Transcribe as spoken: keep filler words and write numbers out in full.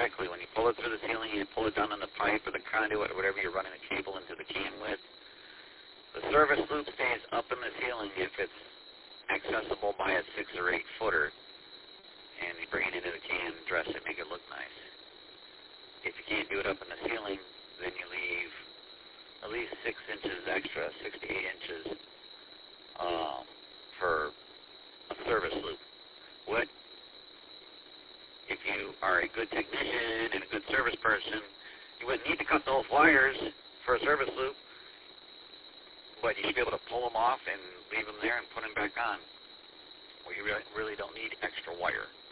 exactly. When you pull it through the ceiling, you pull it down on the pipe or the conduit or whatever you're running the cable into the can with. The service loop stays up in the ceiling if it's accessible by a six or eight footer, and you bring it into the can, dress it, make it look nice. If you can't do it up in the ceiling, then you leave at least six inches extra, six to eight inches um, for a service loop. What if you are a good technician and a good service person, you wouldn't need to cut those wires for a service loop, but you should be able to pull them off and leave them there and put them back on, where you really, really don't need extra wire.